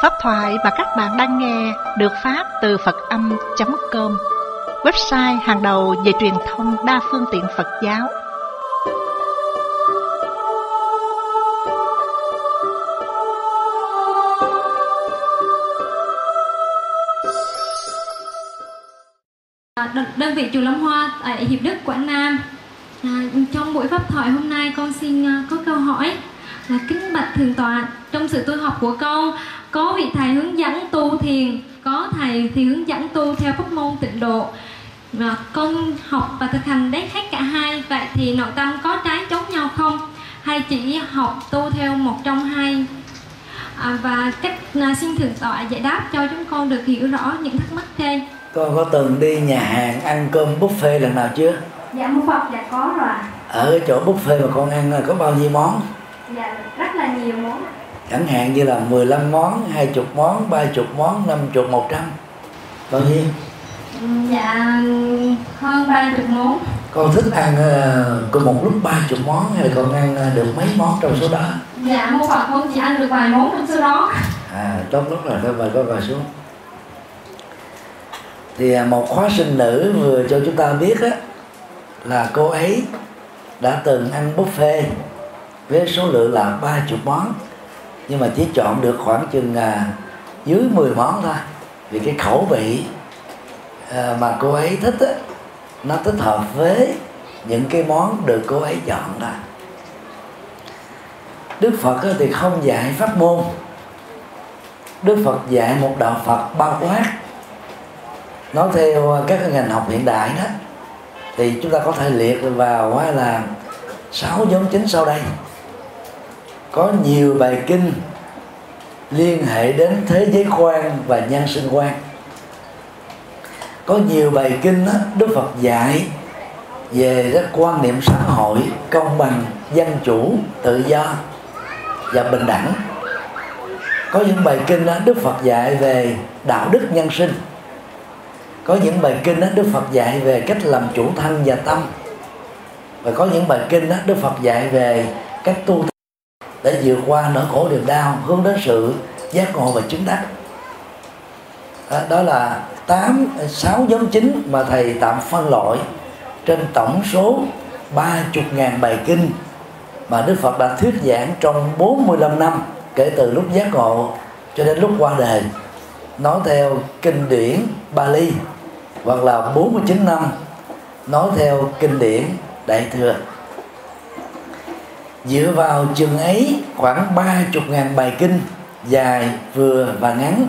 Pháp thoại mà các bạn đang nghe được phát từ Phật-âm.com, website hàng đầu về truyền thông đa phương tiện Phật giáo. Đơn vị Chùa Long Hoa tại Hiệp Đức, Quảng Nam. Trong buổi pháp thoại hôm nay, con xin có câu hỏi là: kính bạch thượng tọa, trong sự tu học của con có vị thầy hướng dẫn tu thiền, có thầy thì hướng dẫn tu theo pháp môn tịnh độ. Và con học và thực hành đấy hết cả hai, vậy thì nội tâm có trái chống nhau không? Hay chỉ học tu theo một trong hai? Và cách xin thượng tọa giải đáp cho chúng con được hiểu rõ những thắc mắc trên. Con có từng đi nhà hàng ăn cơm buffet lần nào chưa? Dạ mô Phật, dạ có rồi. Ở cái chỗ buffet mà con ăn có bao nhiêu món? Dạ rất là nhiều món. Chẳng hạn như là 15 món, 20 món, 30 món, 50, 100. Bao nhiêu? Dạ hơn 30 món. Con thích ăn cùng một lúc 30 món hay là con ăn được mấy món trong số đó? Dạ mô Phật, con chỉ ăn được vài món trong số đó. Tốt lắm rồi, thôi mời con ngồi xuống. Thì một khóa sinh nữ vừa cho chúng ta biết á, là cô ấy đã từng ăn buffet với số lượng là 30 món, nhưng mà chỉ chọn được khoảng chừng dưới 10 món thôi, vì cái khẩu vị mà cô ấy thích á, nó thích hợp với những cái món được cô ấy chọn ra. Đức Phật thì không dạy pháp môn. Đức Phật dạy một đạo Phật bao quát. Nói theo các ngành học hiện đại đó, thì chúng ta có thể liệt vào là 6 nhóm chính sau đây. Có nhiều bài kinh liên hệ đến thế giới quan và nhân sinh quan. Có nhiều bài kinh đó, Đức Phật dạy về các quan niệm xã hội, công bằng, dân chủ, tự do và bình đẳng. Có những bài kinh đó, Đức Phật dạy về đạo đức nhân sinh. Có những bài kinh đó, Đức Phật dạy về cách làm chủ thân và tâm. Và có những bài kinh đó, Đức Phật dạy về cách tu để vượt qua nỗi khổ niềm đau, hướng đến sự giác ngộ và chứng đắc. Đó là 6 nhóm chính mà thầy tạm phân loại trên tổng số 30.000 bài kinh mà Đức Phật đã thuyết giảng trong 45 năm kể từ lúc giác ngộ cho đến lúc qua đời. Nói theo kinh điển Bali, hoặc là 49 năm nói theo kinh điển Đại Thừa. Dựa vào chừng ấy, khoảng 30.000 bài kinh dài, vừa và ngắn.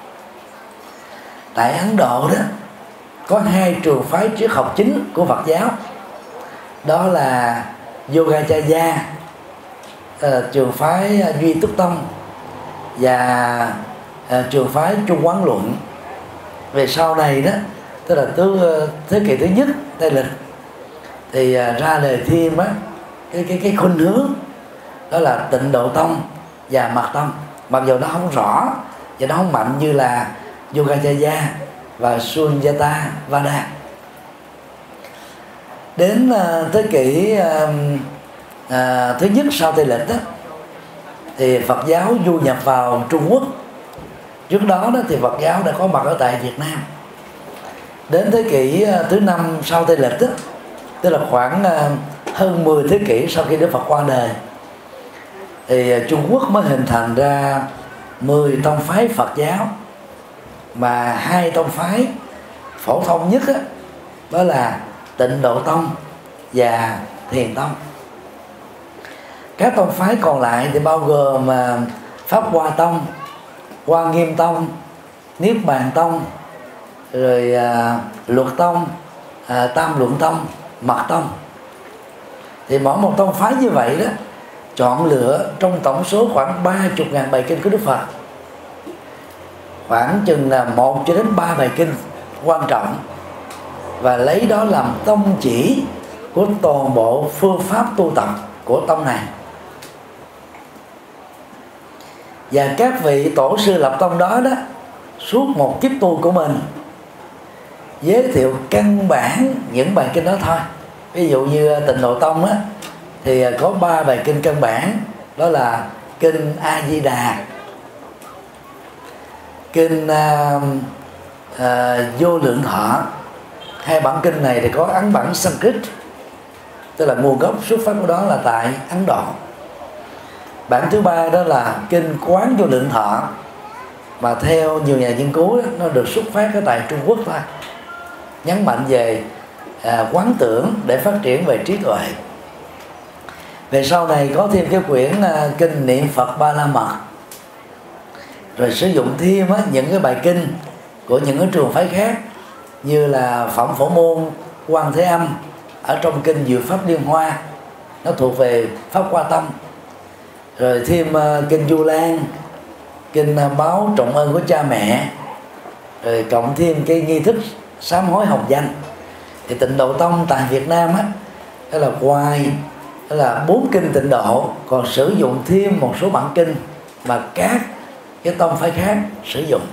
Tại Ấn Độ đó có 2 trường phái triết học chính của Phật giáo. Đó là Yogacaya, trường phái Duy Túc Tông, và trường phái Trung Quán Luận. Về sau này đó, tức là thế kỷ thứ nhất Tây lịch, thì ra đời thêm á cái khuynh hướng đó là Tịnh Độ Tông và Mật Tông. Mặc dù nó không rõ và nó không mạnh như là Yogacaya và Sunyata Vada. Đến thế kỷ thứ nhất sau Tây lịch đó, thì Phật giáo du nhập vào Trung Quốc. Trước đó thì Phật giáo đã có mặt ở tại Việt Nam. Đến thế kỷ thứ 5 sau Tây lịch đó, tức là khoảng hơn 10 thế kỷ sau khi Đức Phật qua đời, thì Trung Quốc mới hình thành ra 10 tông phái Phật giáo, mà 2 tông phái phổ thông nhất đó là Tịnh Độ Tông và Thiền Tông. Các tông phái còn lại thì bao gồm Pháp Hoa Tông, Hoa Nghiêm Tông, Niết Bàn Tông, rồi Luật Tông, Tam Luận Tông, Mật Tông. Thì mỗi một tông phái như vậy đó, chọn lựa trong tổng số khoảng 30.000 bài kinh của Đức Phật, khoảng chừng là 1 cho đến 3 bài kinh quan trọng, và lấy đó làm tông chỉ của toàn bộ phương pháp tu tập của tông này. Và các vị tổ sư lập tông đó suốt một kiếp tu của mình giới thiệu căn bản những bài kinh đó thôi. Ví dụ như Tịnh Độ Tông thì có 3 bài kinh căn bản, đó là kinh A Di Đà, kinh Vô Lượng Thọ. Hai bản kinh này thì có ấn bản Sanskrit, tức là nguồn gốc xuất phát của đó là tại Ấn Độ. Bản thứ ba đó là kinh Quán Vô Lượng Thọ, mà theo nhiều nhà nghiên cứu đó, nó được xuất phát ở tại Trung Quốc thôi, nhấn mạnh về quán tưởng để phát triển về trí tuệ. Về sau này có thêm cái quyển kinh Niệm Phật Ba La Mật, rồi sử dụng thêm những cái bài kinh của những cái trường phái khác, như là Phẩm Phổ Môn Quan Thế Âm ở trong kinh Diệu Pháp Liên Hoa, nó thuộc về Pháp Hoa Tâm, rồi thêm kinh Du Lan, kinh báo trọng ơn của cha mẹ, rồi cộng thêm cái nghi thức sám hối hồng danh. Thì Tịnh Độ Tông tại Việt Nam đó là ngoài đó là 4 kinh Tịnh Độ, còn sử dụng thêm một số bản kinh mà các cái tông phái khác sử dụng.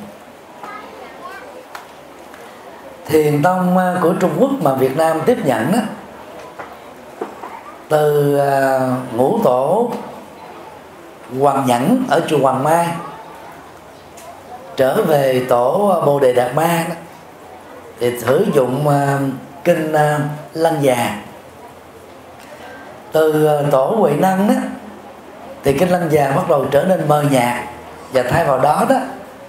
Thiền tông của Trung Quốc mà Việt Nam tiếp nhận đó, từ ngũ tổ Hoàng Nhẫn ở chùa Hoàng Mai trở về tổ Bồ Đề Đạt Ma đó, thì sử dụng kinh Lăng Già. Từ tổ Huệ Năng đó, thì kinh Lăng Già bắt đầu trở nên mờ nhạt, và thay vào đó đó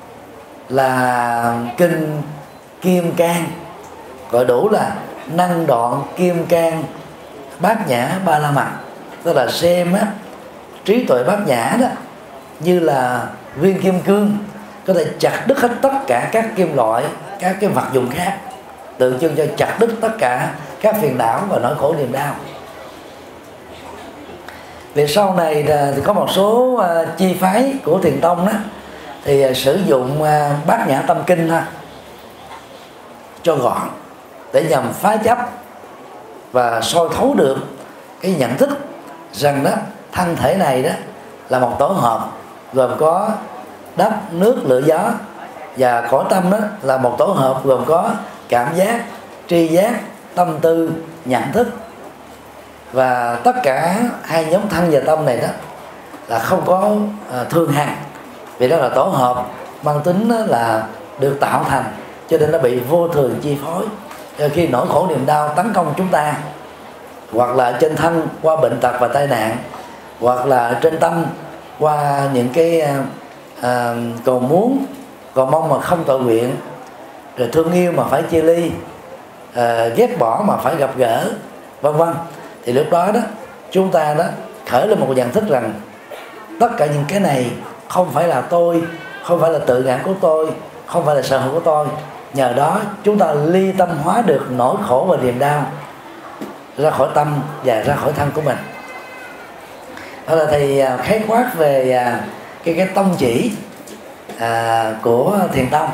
là kinh Kim Cang, gọi đủ là Năng Đoạn Kim Cang Bát Nhã Ba La Mật, tức là xem trí tuệ bát nhã đó như là viên kim cương, có thể chặt đứt hết tất cả các kim loại, các cái vật dụng khác, tượng trưng cho chặt đứt tất cả các phiền não và nỗi khổ niềm đau. Về sau này thì có một số chi phái của thiền tông đó thì sử dụng Bát Nhã Tâm Kinh thôi cho gọn, để nhằm phá chấp và soi thấu được cái nhận thức rằng đó thân thể này đó là một tổ hợp gồm có đất, nước, lửa, gió, và cõi tâm đó là một tổ hợp gồm có cảm giác, tri giác, tâm tư, nhận thức. Và tất cả hai nhóm thân và tâm này đó là không có thương hằng, vì đó là tổ hợp mang tính là được tạo thành, cho nên nó bị vô thường chi phối. Khi nỗi khổ niềm đau tấn công chúng ta, hoặc là trên thân qua bệnh tật và tai nạn, hoặc là trên tâm qua những cái cầu muốn, cầu mong mà không tội nguyện, rồi thương yêu mà phải chia ly, ghét bỏ mà phải gặp gỡ, vân vân, thì lúc đó đó chúng ta đó khởi lên một nhận thức rằng tất cả những cái này không phải là tôi, không phải là tự ngã của tôi, không phải là sở hữu của tôi. Nhờ đó chúng ta ly tâm hóa được nỗi khổ và niềm đau ra khỏi tâm và ra khỏi thân của mình. Đó là thầy khái quát về cái tông chỉ của thiền tông,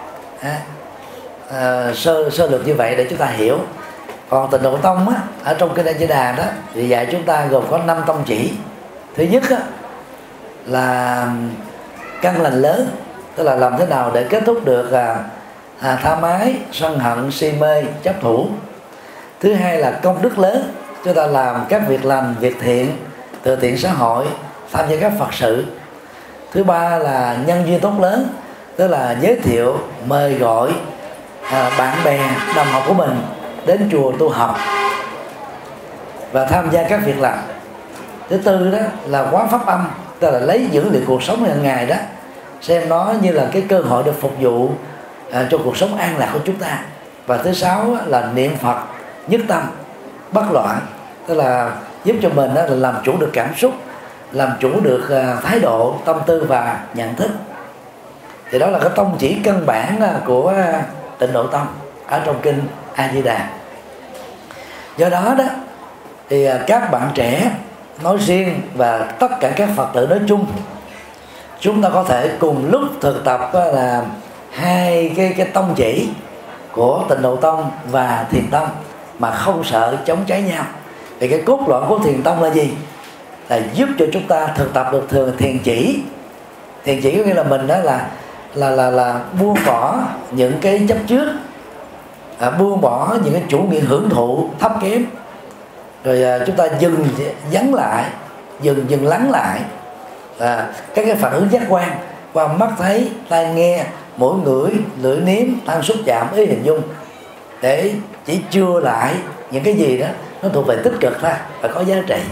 sơ lược như vậy để chúng ta hiểu. Còn Tịnh Độ Tông á, ở trong kinh A Di Đà đó thì dạy chúng ta gồm có 5 tông chỉ. Thứ nhất á, là căn lành lớn, tức là làm thế nào để kết thúc được tham ái, sân hận, si mê, chấp thủ. Thứ hai là công đức lớn, chúng ta làm các việc lành, việc thiện, từ thiện xã hội, tham gia các Phật sự. Thứ ba là nhân duyên tốt lớn, tức là giới thiệu, mời gọi bạn bè, đồng học của mình đến chùa tu học và tham gia các việc làm. Thứ tư đó là quán pháp âm, tức là lấy dữ liệu cuộc sống hàng ngày đó, xem nó như là cái cơ hội để phục vụ cho cuộc sống an lạc của chúng ta. Và thứ sáu là niệm Phật nhất tâm bất loạn, tức là giúp cho mình là làm chủ được cảm xúc, làm chủ được thái độ, tâm tư và nhận thức. Thì đó là cái tông chỉ căn bản của Tịnh Độ Tông ở trong kinh A Di Đà. Do đó đó thì các bạn trẻ nói riêng và tất cả các Phật tử nói chung, chúng ta có thể cùng lúc thực tập là hai cái tông chỉ của Tịnh Độ Tông và Thiền Tông mà không sợ chống trái nhau. Thì cái cốt lõi của Thiền Tông là gì? Là giúp cho chúng ta thực tập được thường thiền chỉ. Thiền chỉ có nghĩa là mình đó là buông bỏ những cái chấp trước, buông bỏ những cái chủ nghĩa hưởng thụ thấp kém, rồi chúng ta dừng vắng lại, dừng lắng lại các cái phản ứng giác quan qua mắt thấy, tai nghe, mỗi ngửi, lưỡi nếm, thân xúc chạm, ý hình dung, để chỉ chừa lại những cái gì đó nó thuộc về tích cực thôi và có giá trị.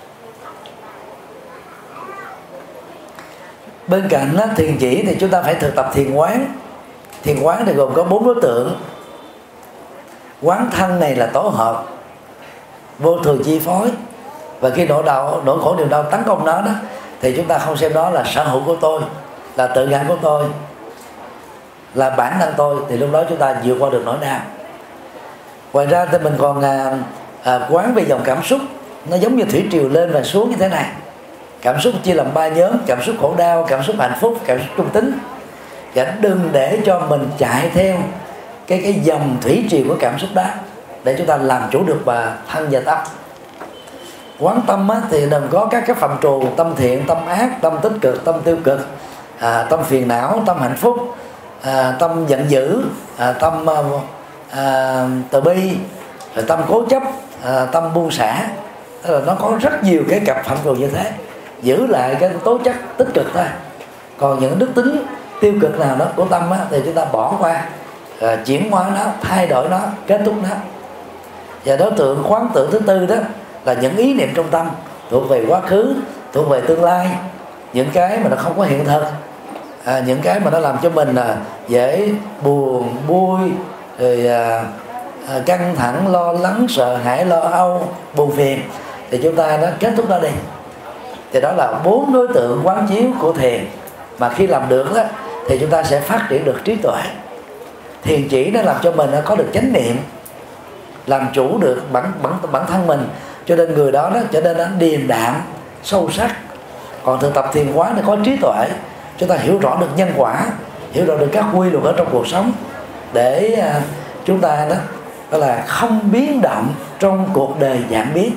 Bên cạnh đó, thiền chỉ thì chúng ta phải thực tập thiền quán. Thiền quán thì gồm có 4 đối tượng. Quán thân này là tổ hợp, vô thường chi phối, và khi nỗi khổ niềm đau tấn công nó đó, thì chúng ta không xem đó là sở hữu của tôi, là tự ngã của tôi, là bản thân tôi, thì lúc đó chúng ta vượt qua được nỗi đau. Ngoài ra thì mình còn quán về dòng cảm xúc, nó giống như thủy triều lên và xuống như thế này. Cảm xúc chia làm 3 nhóm: cảm xúc khổ đau, cảm xúc hạnh phúc, cảm xúc trung tính. Và đừng để cho mình chạy theo cái dòng thủy triều của cảm xúc đó, để chúng ta làm chủ được và thân và tâm. Quán tâm thì đừng có các cái phạm trù: tâm thiện, tâm ác, tâm tích cực, tâm tiêu cực, tâm phiền não, tâm hạnh phúc, tâm giận dữ, tâm từ bi, rồi tâm cố chấp, tâm buông xả. Tức là nó có rất nhiều cái cặp phạm trù như thế. Giữ lại cái tố chất tích cực thôi, còn những đức tính tiêu cực nào đó của tâm thì chúng ta bỏ qua, chuyển hóa nó, thay đổi nó, kết thúc nó. Và đối tượng quán tưởng thứ tư đó là những ý niệm trong tâm thuộc về quá khứ, thuộc về tương lai, những cái mà nó không có hiện thực, những cái mà nó làm cho mình dễ buồn, vui, rồi căng thẳng, lo lắng, sợ hãi, lo âu, buồn phiền, thì chúng ta nó kết thúc nó đi. Thì đó là 4 đối tượng quán chiếu của thiền, mà khi làm được đó, thì chúng ta sẽ phát triển được trí tuệ. Thiền chỉ nó làm cho mình có được chánh niệm, làm chủ được bản thân mình, cho nên người đó trở nên nó điềm đạm, sâu sắc. Còn thực tập thiền quán thì có trí tuệ, chúng ta hiểu rõ được nhân quả, hiểu rõ được các quy luật ở trong cuộc sống, để chúng ta đó là không biến động trong cuộc đời dạng biến.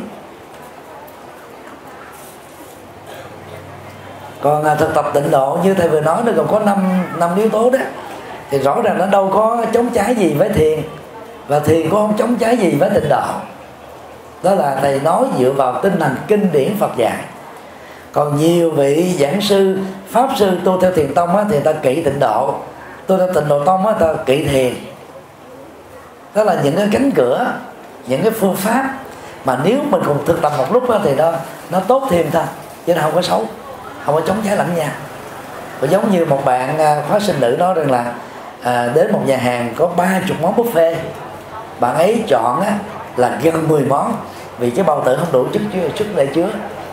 Còn thực tập tịnh độ như thầy vừa nói, nó gồm có 5 yếu tố đó, thì rõ ràng nó đâu có chống trái gì với thiền, và thiền cũng không chống trái gì với tịnh độ. Đó là thầy nói dựa vào tinh thần kinh điển Phật dạy. Còn nhiều vị giảng sư, pháp sư tu theo thiền tông thì người ta kỵ tịnh độ, tu theo tịnh độ tông người ta kỵ thiền. Đó là những cái cánh cửa, những cái phương pháp mà nếu mình cùng thực tập một lúc thì nó tốt thêm thôi, chứ nó không có xấu, không có chống trái lẫn nhau. Và giống như một bạn khóa sinh nữ nói rằng là đến một nhà hàng có 30 món buffet, bạn ấy chọn là gần 10 món, vì cái bao tử không đủ sức để chứa.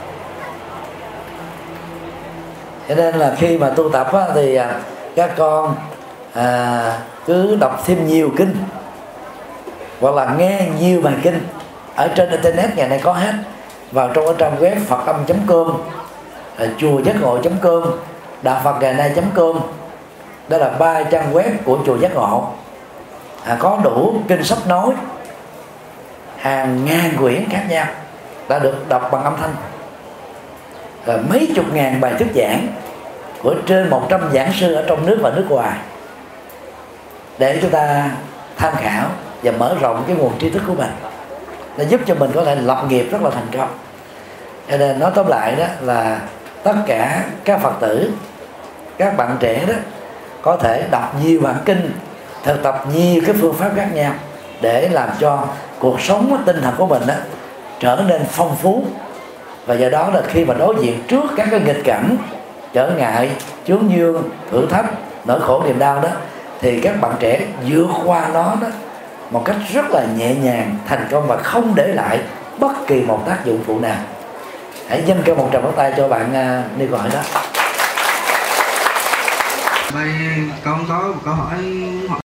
Cho nên là khi mà tu tập thì các con cứ đọc thêm nhiều kinh, hoặc là nghe nhiều bài kinh. Ở trên internet ngày nay có hết, vào trong cái trang web phậtâm.com, chùa giác ngộ.com, đạo Phật ngày nay.com. Đó là 3 trang web của chùa Giác Ngộ, có đủ kinh sách nói hàng ngàn quyển khác nhau đã được đọc bằng âm thanh, rồi mấy chục ngàn bài thuyết giảng của trên 100 giảng sư ở trong nước và nước ngoài, để chúng ta tham khảo và mở rộng cái nguồn tri thức của mình. Nó giúp cho mình có thể lập nghiệp rất là thành công. Cho nên nói tóm lại đó là tất cả các Phật tử, các bạn trẻ đó có thể đọc nhiều bản kinh, thực tập nhiều cái phương pháp khác nhau, để làm cho cuộc sống tinh thần của mình trở nên phong phú. Và do đó là khi mà đối diện trước các cái nghịch cảnh, trở ngại, chướng dương, thử thách, nỗi khổ niềm đau đó, thì các bạn trẻ vượt qua nó một cách rất là nhẹ nhàng, thành công, và không để lại bất kỳ một tác dụng phụ nào. Hãy dâng cao một tràng pháo tay cho bạn đi gọi đó. Đây con có một câu hỏi